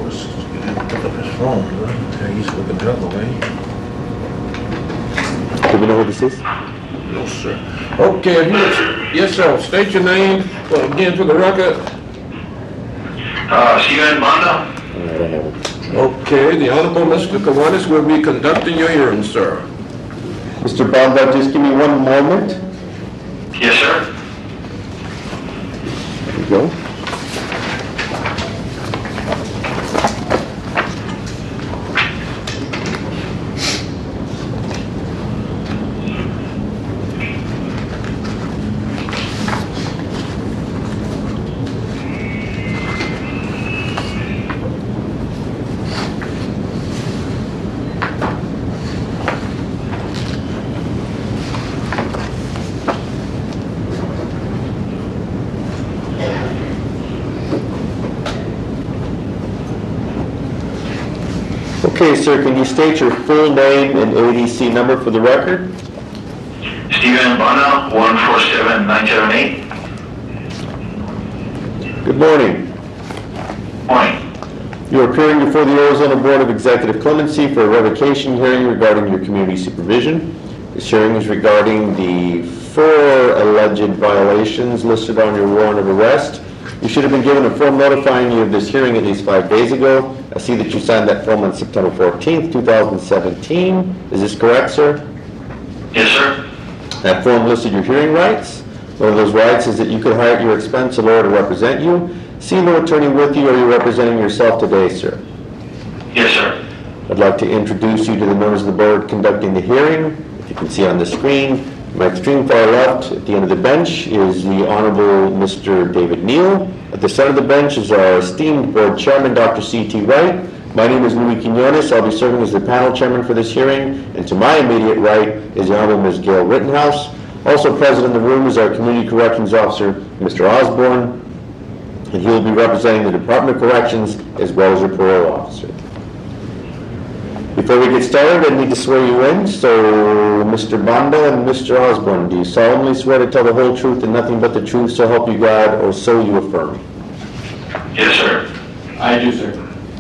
course, he didn't pick up his phone, huh? He's looking the other way. Do we know who this is? No, sir. Okay, if you, yes, sir, state your name, again for the record. Steven Banda. I don't have it. Okay, the Honorable Mr. Kiwanis will be conducting your hearing, sir. Mr. Banda, just give me one moment. Yes, sir. There you go. Okay, sir, can you state your full name and ADC number for the record? Steven Banda, 147978. Good morning. Morning. You are appearing before the Arizona Board of Executive Clemency for a revocation hearing regarding your community supervision. This hearing is regarding the 4 alleged violations listed on your warrant of arrest. You should have been given a form notifying you of this hearing at least 5 days ago. I see that you signed that form on September 14th, 2017. Is this correct, sir? Yes, sir. That form listed your hearing rights. One of those rights is that you could hire at your expense a lawyer to represent you. See no attorney with you, or you're representing yourself today, sir? Yes, sir. I'd like to introduce you to the members of the board conducting the hearing. If you can see on the screen, my extreme far left at the end of the bench is the Honorable Mr. David Neal. At the center of the bench is our esteemed board chairman, Dr. C.T. Wright. My name is Louis Quinones. I'll be serving as the panel chairman for this hearing. And to my immediate right is the Honorable Ms. Gail Rittenhouse. Also present in the room is our Community Corrections Officer, Mr. Osborne. And he will be representing the Department of Corrections as well as your parole officer. Before we get started, I need to swear you in. So, Mr. Banda and Mr. Osborne, do you solemnly swear to tell the whole truth and nothing but the truth, so help you God, or so you affirm? Yes, sir. I do, sir.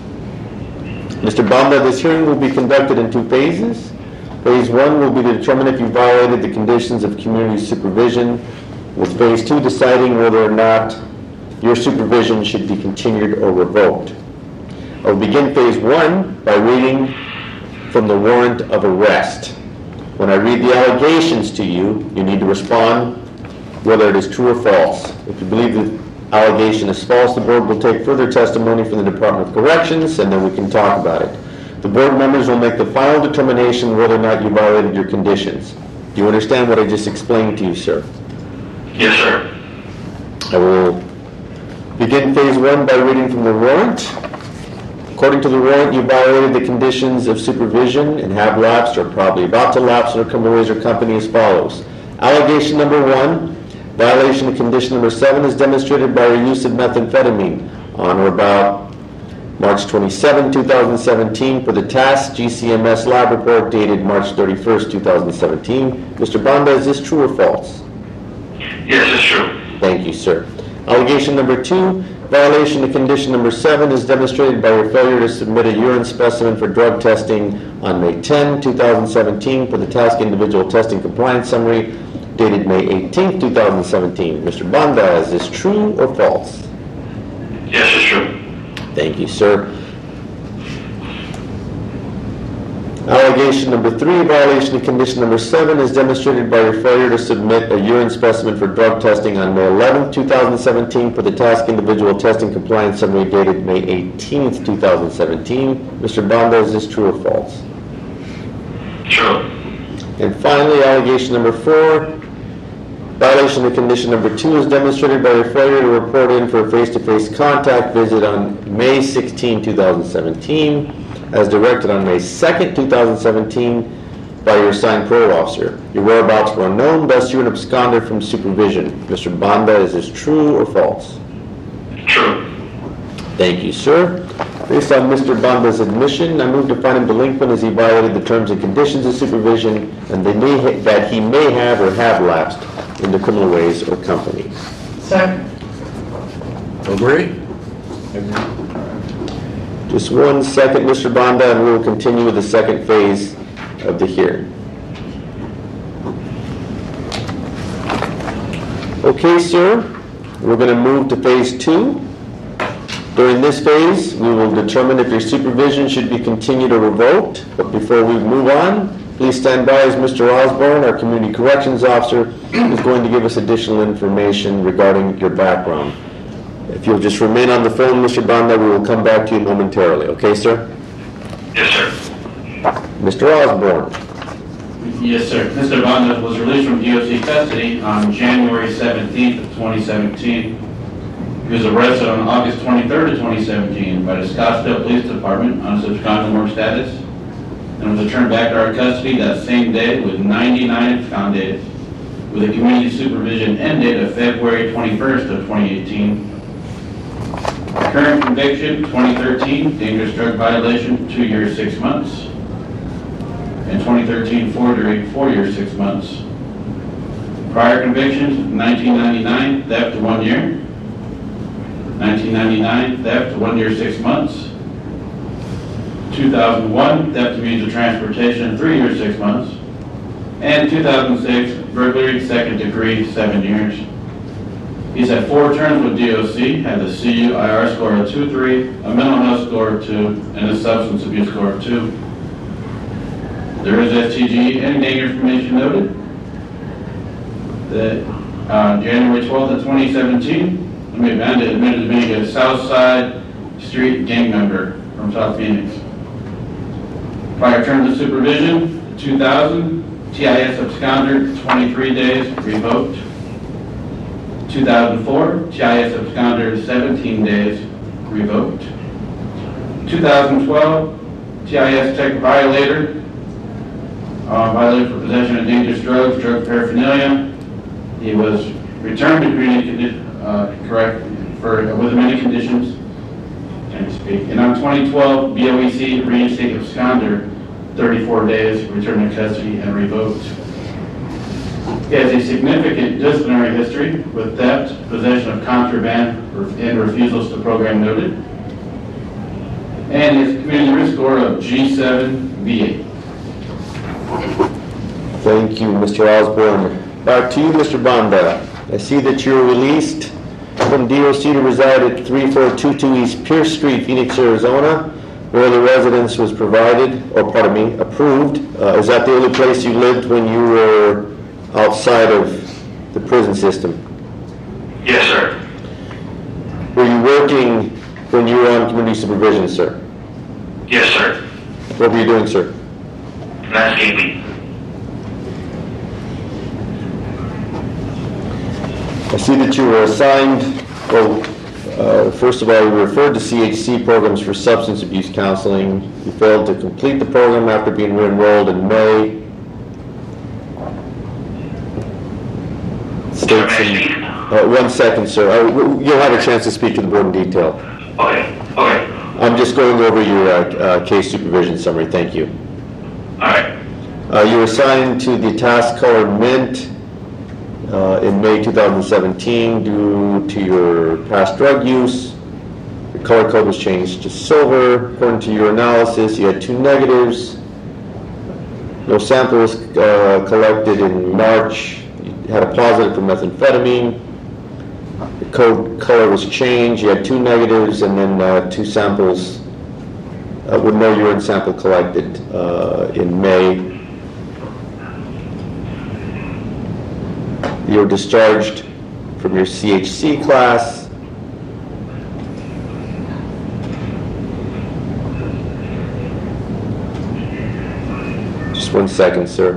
Mr. Banda, this hearing will be conducted in 2 phases. Phase 1 will be to determine if you violated the conditions of community supervision, with Phase 2 deciding whether or not your supervision should be continued or revoked. I will begin Phase 1 by reading from the warrant of arrest. When I read the allegations to you, you need to respond whether it is true or false. If you believe the allegation is false, the board will take further testimony from the Department of Corrections, and then we can talk about it. The board members will make the final determination whether or not you violated your conditions. Do you understand what I just explained to you, sir? Yes, sir. I will begin Phase 1 by reading from the warrant. According to the warrant, you violated the conditions of supervision and have lapsed or probably about to lapse in criminal ways or company as follows. Allegation number 1, violation of condition number 7 is demonstrated by your use of methamphetamine on or about March 27, 2017 for the TASC GCMS lab report dated March 31st, 2017. Mr. Banda, is this true or false? Yes, it's true. Thank you, sir. Allegation number 2, violation of condition number 7 is demonstrated by your failure to submit a urine specimen for drug testing on May 10, 2017 for the TASC individual testing compliance summary dated May 18, 2017. Mr. Banda, is this true or false? Yes, it's true. Thank you, sir. Allegation number 3, violation of condition number 7 is demonstrated by your failure to submit a urine specimen for drug testing on May 11, 2017 for the TASC individual testing compliance summary dated May 18, 2017. Mr. Banda, is this true or false? True. And finally, allegation number 4, violation of condition number 2 is demonstrated by your failure to report in for a face-to-face contact visit on May 16, 2017 as directed on May 2nd, 2017 by your assigned parole officer. Your whereabouts were unknown, thus you're an absconder from supervision. Mr. Banda, is this true or false? True. Thank you, sir. Based on Mr. Banda's admission, I move to find him delinquent as he violated the terms and conditions of supervision and that he may have or have lapsed into criminal ways or company. Second. Agree? Just 1 second, Mr. Bonda, and we'll continue with the second phase of the hearing. Okay, sir, we're going to move to phase 2. During this phase, we will determine if your supervision should be continued or revoked. But before we move on, please stand by as Mr. Osborne, our Community Corrections Officer, is going to give us additional information regarding your background. If you'll just remain on the phone, Mr. Bonda, we will come back to you momentarily. Okay, sir? Yes, sir. Mr. Osborne. Yes, sir. Mr. Bonda was released from DOC custody on January 17th of 2017. He was arrested on August 23rd of 2017 by the Scottsdale Police Department on absconding work status and was returned back to our custody that same day with 99 abscond days with a community supervision end date of February 21st of 2018. Current conviction, 2013, dangerous drug violation, 2 years, 6 months. And 2013, forgery, 4 years, 6 months. Prior convictions, 1999, theft to 1 year. 1999, theft to 1 year, 6 months. 2001, theft to means of transportation, 3 years, 6 months. And 2006, burglary, second degree, 7 years. He's had 4 terms with DOC, had a CUIR score of 2.3, a mental health score of 2, and a substance abuse score of 2. There is STG and gang information noted that on January 12th of 2017, admitted to being a Southside Street gang member from South Phoenix. Prior terms of supervision, 2000, TIS absconder, 23 days, revoked. 2004, TIS absconder, 17 days, revoked. 2012, TIS tech violator, violated for possession of dangerous drugs, drug paraphernalia. He was returned to community with many conditions. Can't speak. And on 2012, BOEC reinstated absconder, 34 days, returned to custody and revoked. He has a significant disciplinary history with theft, possession of contraband, and refusals to program noted. And his community risk score of G7V8. Thank you, Mr. Osborne. Back to you, Mr. Bonda. I see that you're released from DOC to reside at 3422 East Pierce Street, Phoenix, Arizona, where the residence was approved. Is that the only place you lived when you were outside of the prison system? Yes, sir. Were you working when you were on community supervision, sir? Yes, sir. What were you doing, sir? Landscaping. I see that you were assigned, first of all, you were referred to CHC programs for substance abuse counseling. You failed to complete the program after being re-enrolled in May. One second, sir. You'll have a chance to speak to the board in detail. Okay. I'm just going over your case supervision summary. Thank you. All right. You were assigned to the task color mint in May 2017 due to your past drug use. The color code was changed to silver. According to your analysis, you had 2 negatives. No sample was collected in March. You had a positive for methamphetamine. The code color was changed. You had 2 negatives and then 2 samples with no urine sample collected in May. You were discharged from your CHC class. Just 1 second, sir.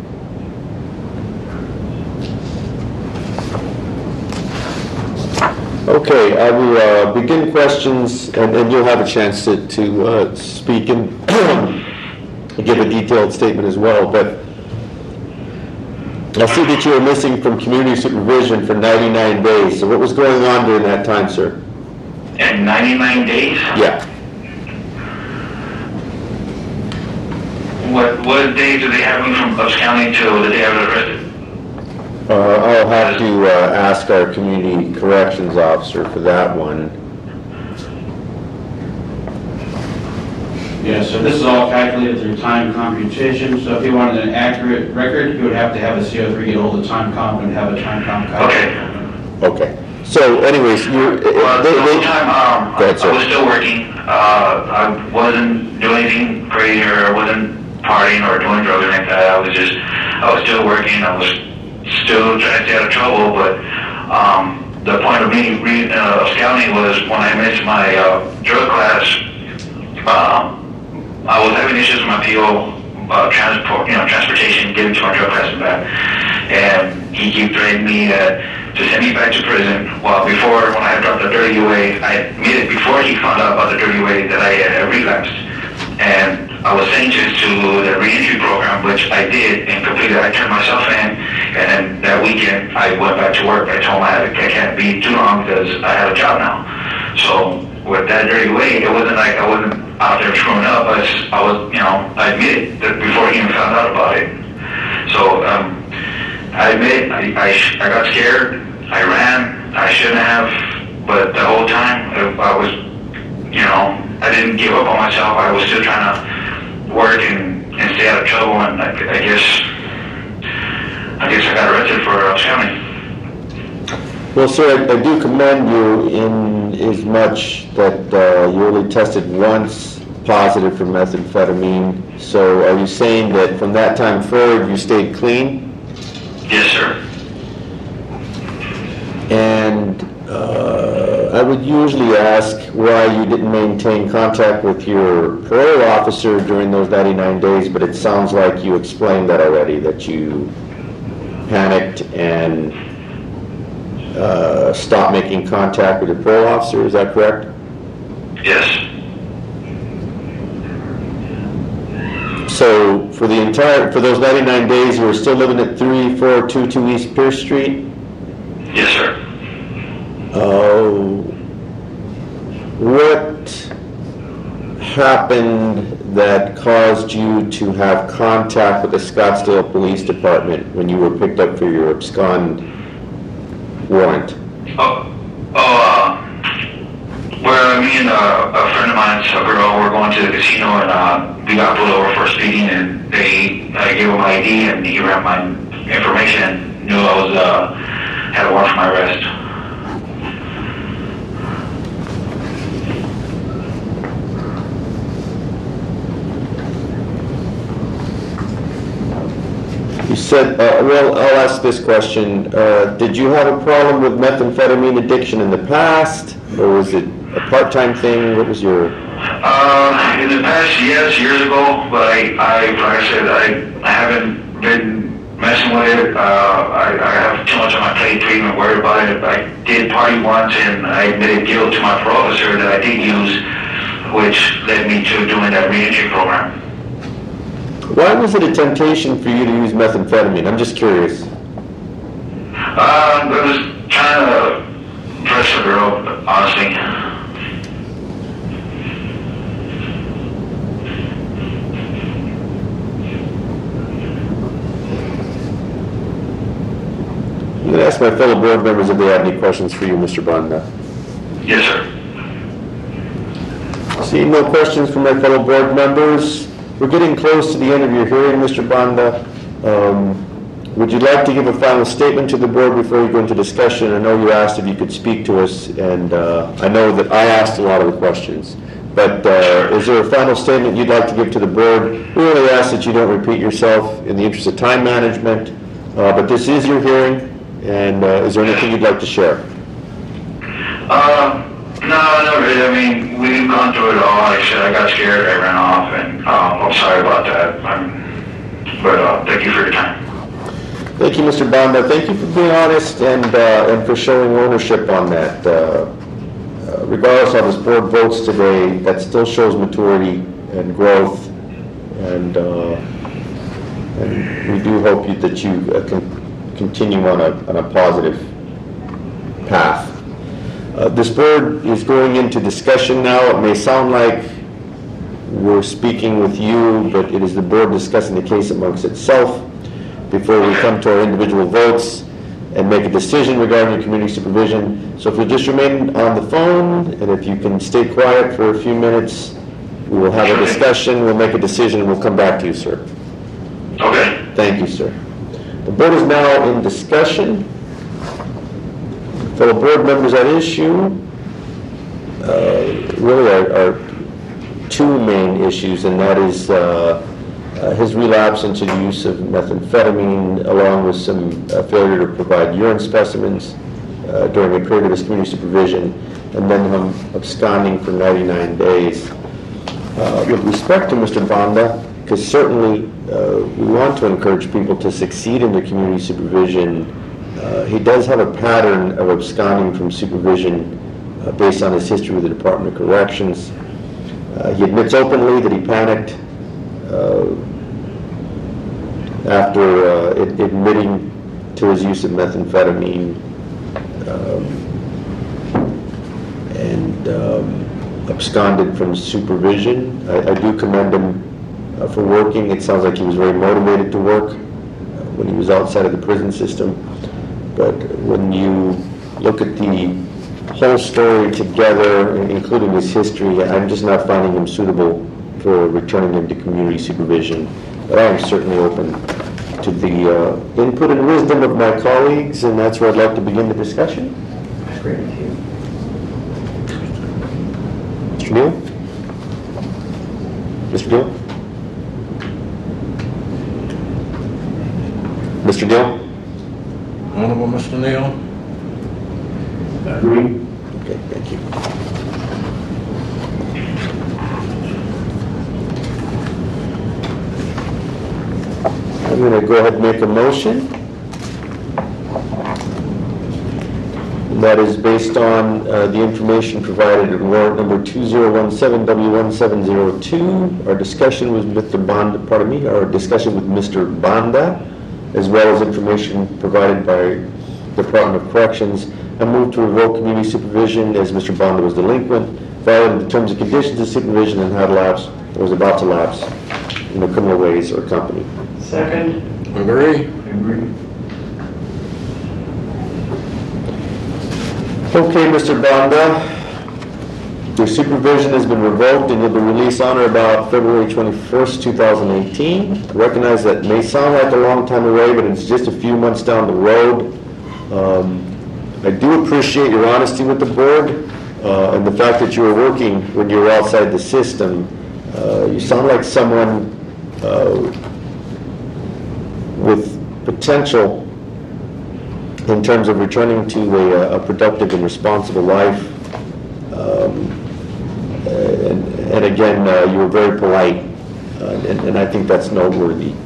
Okay, I will begin questions, and you'll have a chance to speak and give a detailed statement as well, but I see that you were missing from community supervision for 99 days. So what was going on during that time, sir? And 99 days? Yeah. What day do they have me from absconding till the day I was arrested? I'll have to ask our community corrections officer for that one. Yes, so this is all calculated through time computation, so if you wanted an accurate record, you would have to have the CO3 get hold of time comp and have a time comp calculator. Okay. So anyways, Well, the whole time, Go ahead, sir. I was still working. I wasn't doing anything crazy, or I wasn't partying or doing drugs or anything like that. I was still working. I was still trying to stay out of trouble, but the point of me scouting was when I missed my drug class. I was having issues with my PO transportation, getting to my drug class and back, and he kept threatening me to send me back to prison. Well, before, when I had dropped the dirty away, I admitted before he found out about the dirty away that I had relapsed, and I was sentenced to the reentry program, which I did and completed. I turned myself in, and then that weekend I went back to work. I told him I can't be too long because I have a job now. So with that dirty way, it wasn't like I wasn't out there screwing up. I was, I admitted that before he even found out about it. So I admit I got scared. I ran. I shouldn't have, but the whole time I was, I didn't give up on myself. I was still trying to work and stay out of trouble, and I guess I got arrested for absconding. well, sir, I do commend you in as much that you only tested once positive for methamphetamine. So are you saying that from that time forward you stayed clean? Yes, sir. And I would usually ask why you didn't maintain contact with your parole officer during those 99 days, but it sounds like you explained that already, that you panicked and stopped making contact with your parole officer. Is that correct? Yes. So for those 99 days, you were still living at 3422 East Pierce Street? Yes, sir. What happened that caused you to have contact with the Scottsdale Police Department when you were picked up for your abscond warrant? Where me and a friend of mine, a girl, were going to the casino, and we got pulled over for speeding, and I gave him my ID, and he ran my information and knew I was had a warrant for my arrest. You said, well, I'll ask this question. Did you have a problem with methamphetamine addiction in the past, or was it a part-time thing? What was your... In the past, yes, years ago, but like I said, I haven't been messing with it. I have too much on my plate to even worry about it. I did party once, and I admitted guilt to my parole officer that I did use, which led me to doing that reentry program. Why was it a temptation for you to use methamphetamine? I'm just curious. I was trying to impress a girl, honestly. I'm going to ask my fellow board members if they have any questions for you, Mr. Banda. Yes, sir. Seeing no questions from my fellow board members, we're getting close to the end of your hearing, Mr. Banda. Would you like to give a final statement to the board before we go into discussion? I know you asked if you could speak to us, and I know that I asked a lot of the questions. But is there a final statement you'd like to give to the board? We really ask that you don't repeat yourself in the interest of time management, but this is your hearing, and is there anything you'd like to share? No, not really. I mean, we've gone through it all. Like I said, I got scared, I ran off, and I'm sorry about that. But thank you for your time. Thank you, Mr. Banda. Thank you for being honest and for showing ownership on that. Regardless of how this board votes today, that still shows maturity and growth, and we do hope that you can continue on a positive path. This board is going into discussion now. It may sound like we're speaking with you, but it is the board discussing the case amongst itself before we come to our individual votes and make a decision regarding community supervision. So if you'll just remain on the phone, and if you can stay quiet for a few minutes, We will have a discussion, we'll make a decision, and we'll come back to you, sir. Okay. Thank you, sir. The board is now in discussion. Fellow board members, at issue really are two main issues, and that is his relapse into the use of methamphetamine, along with some failure to provide urine specimens during a period of his community supervision, and then him absconding for 99 days. With respect to Mr. Banda, because certainly we want to encourage people to succeed in their community supervision, he does have a pattern of absconding from supervision based on his history with the Department of Corrections. He admits openly that he panicked after admitting to his use of methamphetamine and absconded from supervision. I do commend him for working. It sounds like he was very motivated to work when he was outside of the prison system. But when you look at the whole story together, including his history, I'm just not finding him suitable for returning him to community supervision. But I am certainly open to the input and wisdom of my colleagues, and that's where I'd like to begin the discussion. Mr. Neal? Mr. Neal? Mr. Neal? Honorable Mr. Neal? Agree. Okay, thank you. I'm going to go ahead and make a motion. And that is based on the information provided in warrant number 2017W1702. Our discussion with Mr. Banda, our discussion with Mr. Banda, as well as information provided by Department of Corrections. I move to revoke community supervision as Mr. Banda was delinquent, violated the terms and conditions of supervision, and had lapsed, or was about to lapse, in the criminal ways or company. Second. Agree? Agree. Okay, Mr. Banda, your supervision has been revoked and you'll be released on or about February 21st, 2018. I recognize that may sound like a long time away, but it's just a few months down the road. I do appreciate your honesty with the board and the fact that you were working when you were outside the system. You sound like someone with potential in terms of returning to a productive and responsible life. And again, you were very polite, and I think that's noteworthy.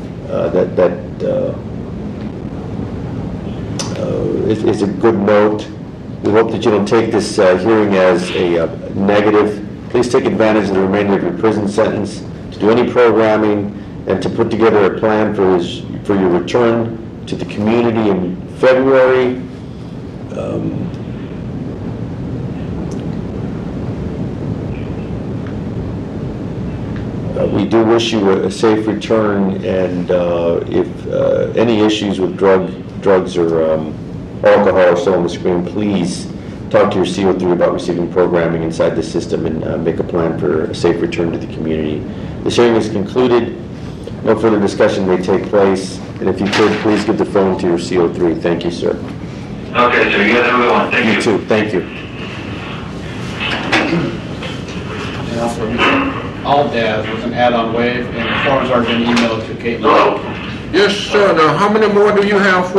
It's a good note. We hope that you don't take this hearing as a negative. Please take advantage of the remainder of your prison sentence to do any programming and to put together a plan for your return to the community in February. We do wish you a safe return, and if any issues with drugs or alcohol are still on the screen, please talk to your CO3 about receiving programming inside the system and make a plan for a safe return to the community. This hearing is concluded. No further discussion may take place, and if you could, please give the phone to your CO3. Thank you, sir. Okay, so you guys have a good one. Thank you. You too. Thank you. All DAS was an add-on waive, and the forms are being emailed to Kate. Hello? Yes, sir. Now, how many more do you have for